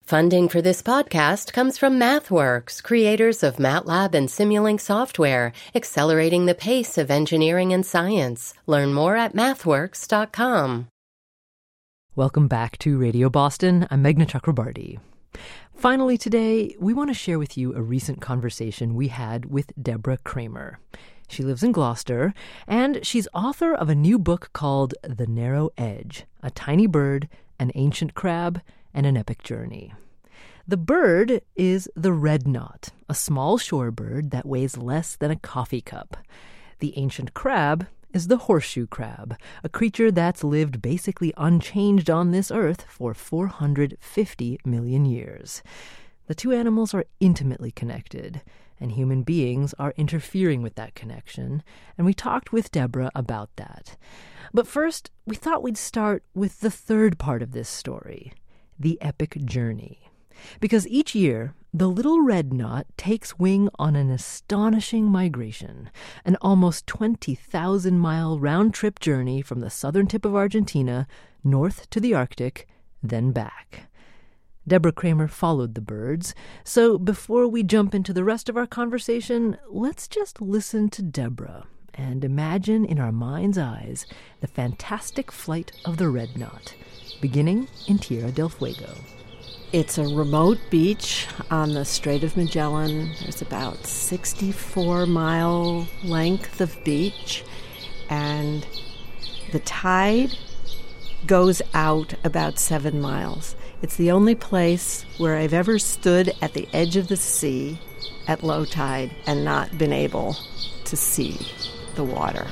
Funding for this podcast comes from MathWorks, creators of MATLAB and Simulink software, accelerating the pace of engineering and science. Learn more at mathworks.com. Welcome back to Radio Boston. I'm Meghna Chakrabarty. Finally today, we want to share with you a recent conversation we had with Deborah Kramer. She lives in Gloucester, and she's author of a new book called The Narrow Edge, A Tiny Bird, an Ancient Crab, and an Epic Journey. The bird is the red knot, a small shorebird that weighs less than a coffee cup. The ancient crab is the horseshoe crab, a creature that's lived basically unchanged on this earth for 450 million years. The two animals are intimately connected, and human beings are interfering with that connection, and we talked with Deborah about that. But first, we thought we'd start with the third part of this story, the epic journey. Because each year, the little red knot takes wing on an astonishing migration, an almost 20,000-mile round-trip journey from the southern tip of Argentina north to the Arctic, then back. Deborah Kramer followed the birds, so before we jump into the rest of our conversation, let's just listen to Deborah and imagine in our mind's eyes the fantastic flight of the red knot, beginning in Tierra del Fuego. It's a remote beach on the Strait of Magellan. There's about 64-mile length of beach, and the tide goes out about 7 miles. It's the only place where I've ever stood at the edge of the sea at low tide and not been able to see the water.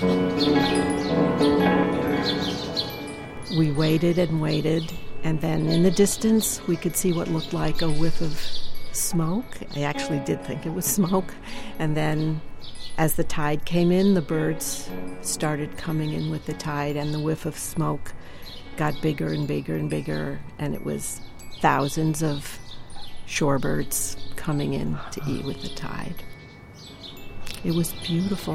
We waited and waited, and then in the distance we could see what looked like a whiff of smoke. I actually did think it was smoke. And then as the tide came in, the birds started coming in with the tide, and the whiff of smoke got bigger and bigger and bigger, and it was thousands of shorebirds coming in to eat with the tide. It was beautiful.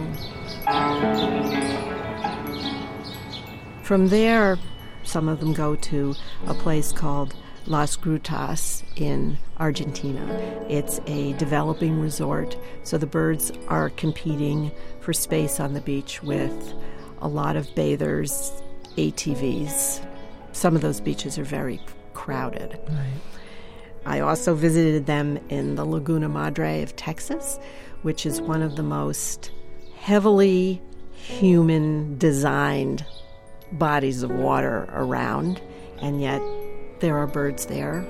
From there, some of them go to a place called Las Grutas in Argentina. It's a developing resort, so the birds are competing for space on the beach with a lot of bathers, ATVs. Some of those beaches are very crowded. Right. I also visited them in the Laguna Madre of Texas, which is one of the most heavily human-designed bodies of water around, and yet there are birds there.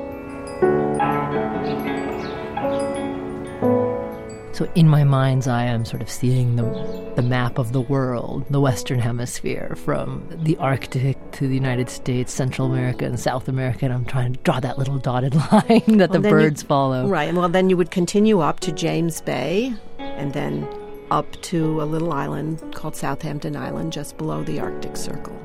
So in my mind's eye, I'm sort of seeing the map of the world, the Western Hemisphere, from the Arctic to the United States, Central America, and South America, and I'm trying to draw that little dotted line that the birds follow. Right, well, then you would continue up to James Bay, and then up to a little island called Southampton Island, just below the Arctic Circle.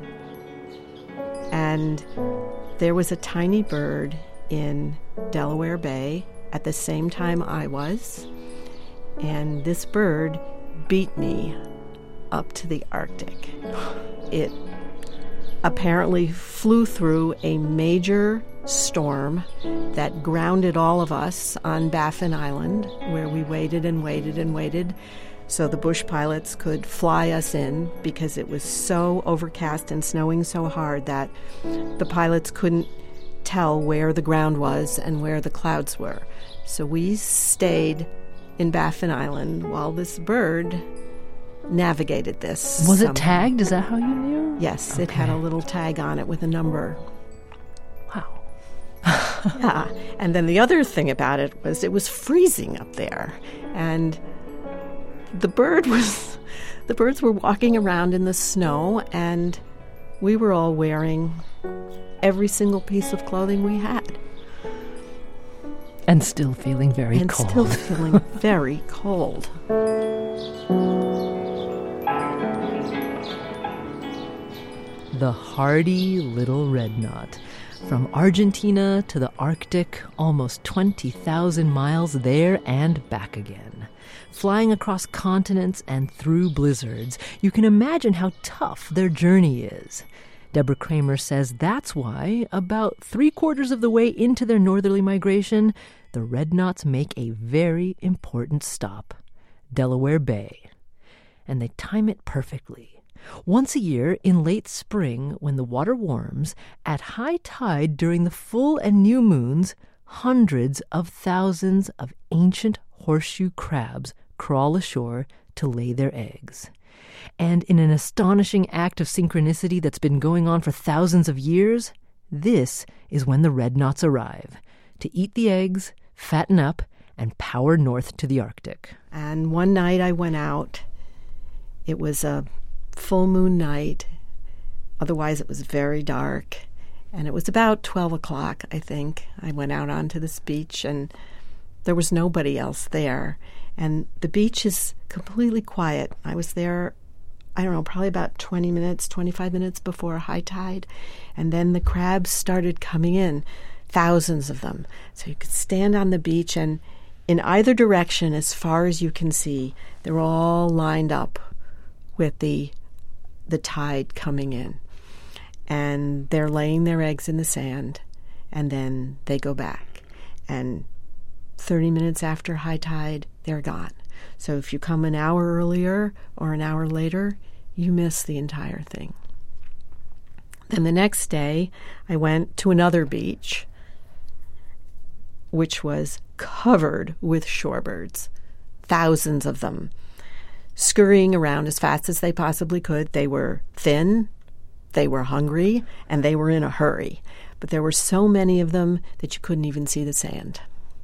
And there was a tiny bird in Delaware Bay at the same time I was, and this bird beat me up to the Arctic. It apparently flew through a major storm that grounded all of us on Baffin Island, where we waited and waited and waited so the bush pilots could fly us in, because it was so overcast and snowing so hard that the pilots couldn't tell where the ground was and where the clouds were. So we stayed in Baffin Island while this bird navigated this. Was it tagged? Is that how you knew? Yes, okay. It had a little tag on it with a number. Wow. Yeah, and then the other thing about it was freezing up there, and the birds were walking around in the snow, and we were all wearing every single piece of clothing we had. And still feeling very cold. And still feeling very cold. The hardy little red knot. From Argentina to the Arctic, almost 20,000 miles there and back again. Flying across continents and through blizzards, you can imagine how tough their journey is. Deborah Kramer says that's why, about 3/4 of the way into their northerly migration, the red knots make a very important stop, Delaware Bay. And they time it perfectly. Once a year, in late spring, when the water warms, at high tide during the full and new moons, hundreds of thousands of ancient horseshoe crabs crawl ashore to lay their eggs. And in an astonishing act of synchronicity that's been going on for thousands of years, this is when the red knots arrive, to eat the eggs, fatten up, and power north to the Arctic. And one night I went out. It was a full moon night. Otherwise, it was very dark. And it was about 12 o'clock, I think. I went out onto this beach, and there was nobody else there. And the beach is completely quiet. I was there, I don't know, probably about 20 minutes, 25 minutes before high tide. And then the crabs started coming in, thousands of them. So you could stand on the beach, and in either direction, as far as you can see, they're all lined up with the tide coming in. And they're laying their eggs in the sand, and then they go back. And 30 minutes after high tide, they're gone. So if you come an hour earlier or an hour later, you miss the entire thing. Then the next day, I went to another beach, which was covered with shorebirds, thousands of them, scurrying around as fast as they possibly could. They were thin, they were hungry, and they were in a hurry. But there were so many of them that you couldn't even see the sand.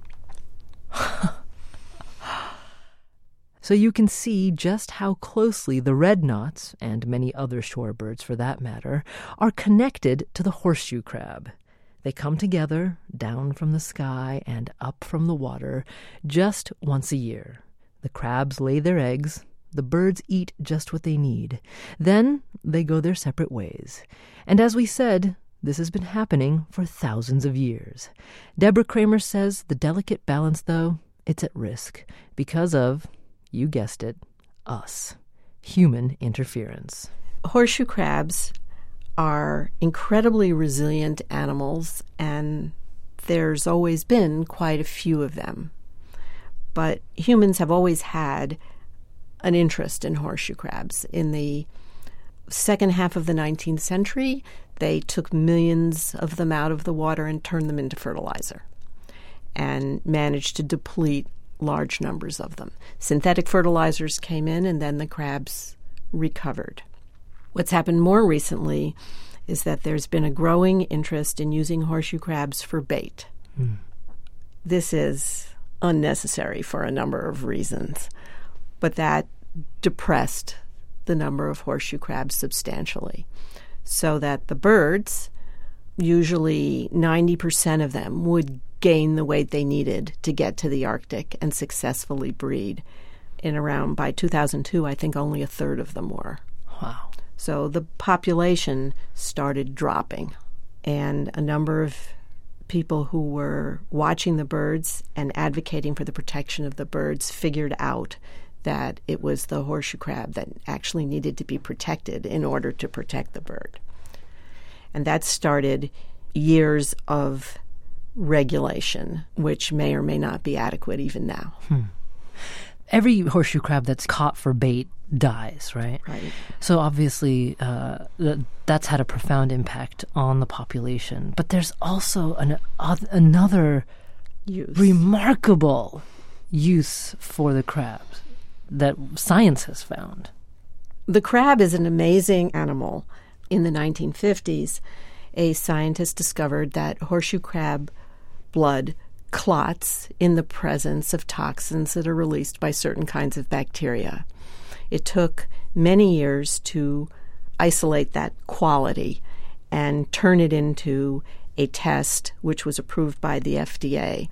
So you can see just how closely the red knots, and many other shorebirds for that matter, are connected to the horseshoe crab. They come together, down from the sky and up from the water, just once a year. The crabs lay their eggs. The birds eat just what they need. Then they go their separate ways. And as we said, this has been happening for thousands of years. Deborah Kramer says the delicate balance, though, it's at risk because of, you guessed it, us, human interference. Horseshoe crabs are incredibly resilient animals, and there's always been quite a few of them. But humans have always had an interest in horseshoe crabs. In the second half of the 19th century, they took millions of them out of the water and turned them into fertilizer and managed to deplete large numbers of them. Synthetic fertilizers came in, and then the crabs recovered. What's happened more recently is that there's been a growing interest in using horseshoe crabs for bait. This is unnecessary for a number of reasons, but that depressed the number of horseshoe crabs substantially, so that the birds, usually 90% of them, would gain the weight they needed to get to the Arctic and successfully breed. By 2002, I think only a third of them were. Wow. So the population started dropping, and a number of people who were watching the birds and advocating for the protection of the birds figured out that it was the horseshoe crab that actually needed to be protected in order to protect the bird. And that started years of regulation, which may or may not be adequate even now. Every horseshoe crab that's caught for bait dies, right? Right. So obviously that's had a profound impact on the population. But there's also another remarkable use for the crabs that science has found. The crab is an amazing animal. In the 1950s, a scientist discovered that horseshoe crab blood clots in the presence of toxins that are released by certain kinds of bacteria. It took many years to isolate that quality and turn it into a test which was approved by the FDA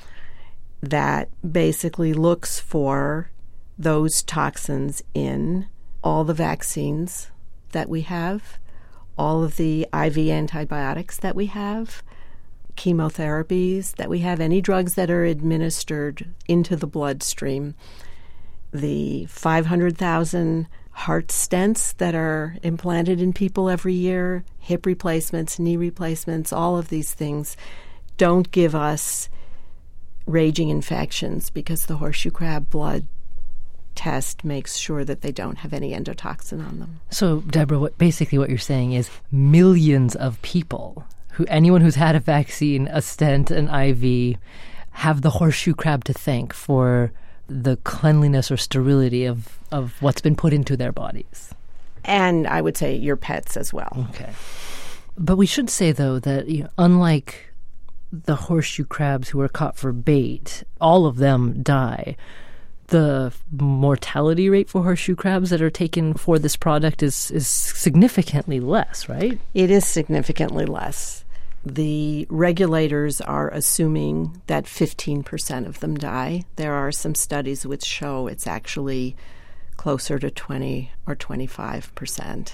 that basically looks for those toxins in all the vaccines that we have, all of the IV antibiotics that we have, chemotherapies that we have, any drugs that are administered into the bloodstream, the 500,000 heart stents that are implanted in people every year, hip replacements, knee replacements, all of these things don't give us raging infections because the horseshoe crab blood test makes sure that they don't have any endotoxin on them. So, Deborah, what you're saying is millions of people, anyone who's had a vaccine, a stent, an IV, have the horseshoe crab to thank for the cleanliness or sterility of what's been put into their bodies. And I would say your pets as well. Okay. But we should say, though, that unlike the horseshoe crabs who are caught for bait, all of them die. The mortality rate for horseshoe crabs that are taken for this product is significantly less, right? It is significantly less. The regulators are assuming that 15% of them die. There are some studies which show it's actually closer to 20 or 25%.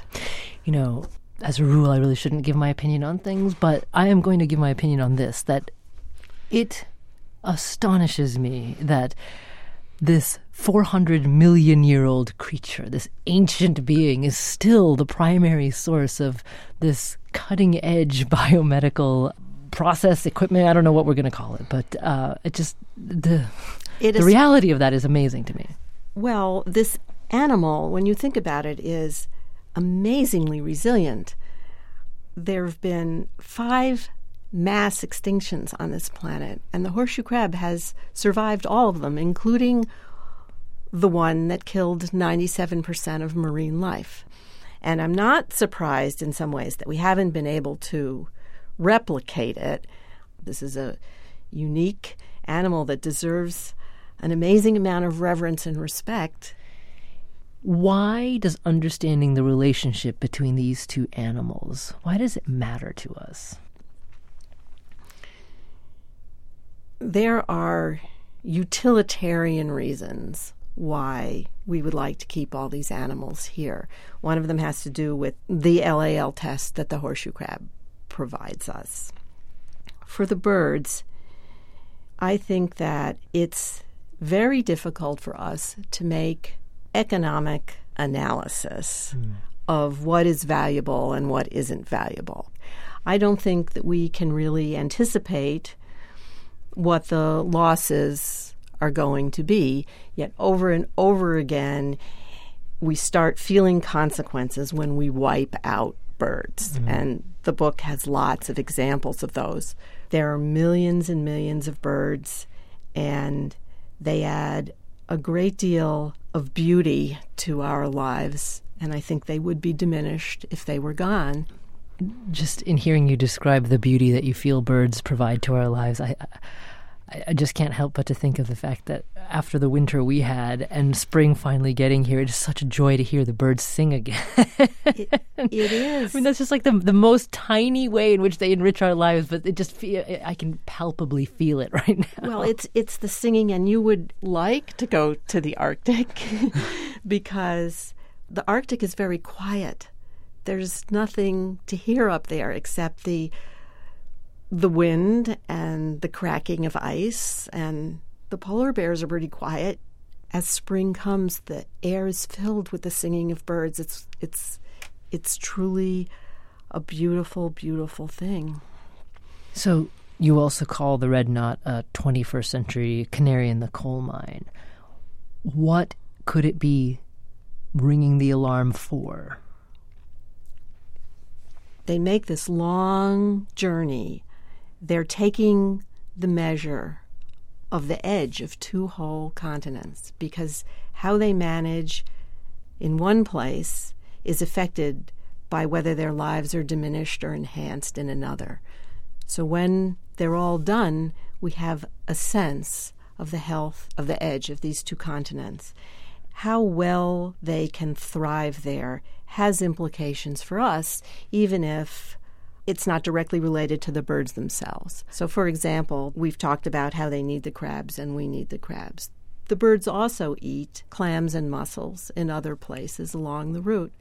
As a rule, I really shouldn't give my opinion on things, but I am going to give my opinion on this, that it astonishes me that this 400 million-year-old creature, this ancient being, is still the primary source of this cutting-edge biomedical process, equipment. I don't know what we're going to call it, but the reality of that is amazing to me. Well, this animal, when you think about it, is amazingly resilient. There have been 5 mass extinctions on this planet, and the horseshoe crab has survived all of them, including the one that killed 97% of marine life. And I'm not surprised in some ways that we haven't been able to replicate it. This is a unique animal that deserves an amazing amount of reverence and respect. Why does understanding the relationship between these two animals, why does it matter to us? There are utilitarian reasons why we would like to keep all these animals here. One of them has to do with the LAL test that the horseshoe crab provides us. For the birds, I think that it's very difficult for us to make economic analysis of what is valuable and what isn't valuable. I don't think that we can really anticipate what the losses are going to be, yet over and over again we start feeling consequences when we wipe out birds. And the book has lots of examples of those. There are millions and millions of birds, and they add a great deal of beauty to our lives, and I think they would be diminished if they were gone. Just in hearing you describe the beauty that you feel birds provide to our lives, I just can't help but to think of the fact that after the winter we had and spring finally getting here, it is such a joy to hear the birds sing again. It is. I mean, that's just like the most tiny way in which they enrich our lives, but I can palpably feel it right now. Well, it's the singing, and you would like to go to the Arctic because the Arctic is very quiet. There's nothing to hear up there except the wind and the cracking of ice, and the polar bears are pretty quiet. As spring comes, the air is filled with the singing of birds. It's truly a beautiful, beautiful thing. So you also call the red knot a 21st century canary in the coal mine. What could it be ringing the alarm for? They make this long journey. They're taking the measure of the edge of 2 whole continents, because how they manage in one place is affected by whether their lives are diminished or enhanced in another. So when they're all done, we have a sense of the health of the edge of these 2 continents. How well they can thrive there has implications for us, even if it's not directly related to the birds themselves. So, for example, we've talked about how they need the crabs and we need the crabs. The birds also eat clams and mussels in other places along the route.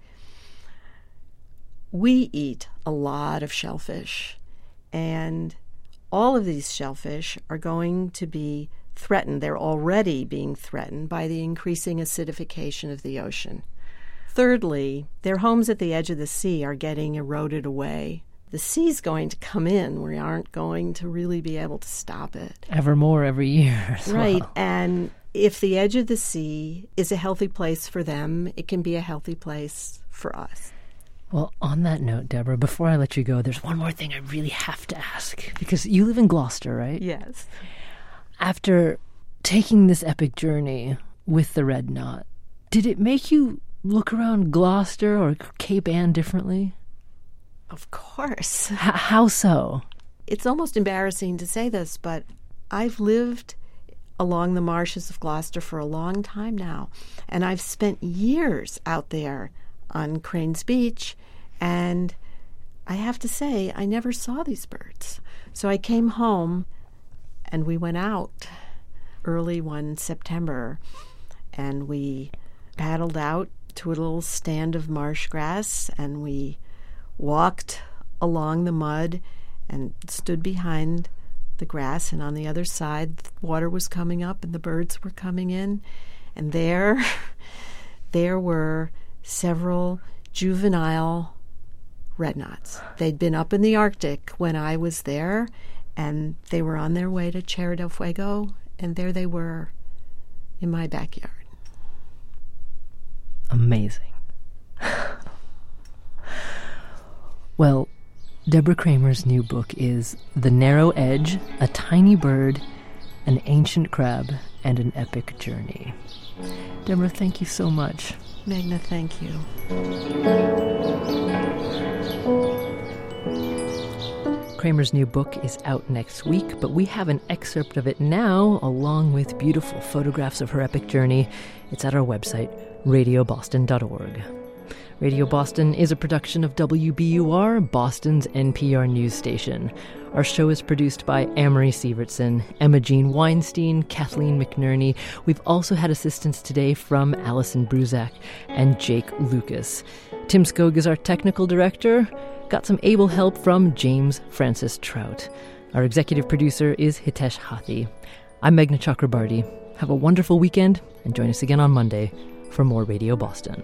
We eat a lot of shellfish, and all of these shellfish are going to be threatened. They're already being threatened by the increasing acidification of the ocean. Thirdly, their homes at the edge of the sea are getting eroded away. The sea's going to come in. We aren't going to really be able to stop it. Ever more every year. Right. And if the edge of the sea is a healthy place for them, it can be a healthy place for us. Well, on that note, Deborah, before I let you go, there's one more thing I really have to ask. Because you live in Gloucester, right? Yes. After taking this epic journey with the Red Knot, did it make you look around Gloucester or Cape Ann differently? Of course. How so? It's almost embarrassing to say this, but I've lived along the marshes of Gloucester for a long time now, and I've spent years out there on Cranes Beach, and I have to say, I never saw these birds. So I came home, and we went out early one September, and we paddled out to a little stand of marsh grass, and we walked along the mud and stood behind the grass, and on the other side, the water was coming up and the birds were coming in, and there were several juvenile red knots. They'd been up in the Arctic when I was there, and they were on their way to Tierra del Fuego, and there they were in my backyard. Amazing. Well, Deborah Kramer's new book is The Narrow Edge, A Tiny Bird, An Ancient Crab, and an Epic Journey. Deborah, thank you so much. Magna, thank you. Kramer's new book is out next week, but we have an excerpt of it now, along with beautiful photographs of her epic journey. It's at our website, radioboston.org. Radio Boston is a production of WBUR, Boston's NPR news station. Our show is produced by Amory Sievertson, Emma Jean Weinstein, Kathleen McNerney. We've also had assistance today from Allison Bruzak and Jake Lucas. Tim Skog is our technical director. Got some able help from James Francis Trout. Our executive producer is Hitesh Hathi. I'm Meghna Chakrabarty. Have a wonderful weekend, and join us again on Monday for more Radio Boston.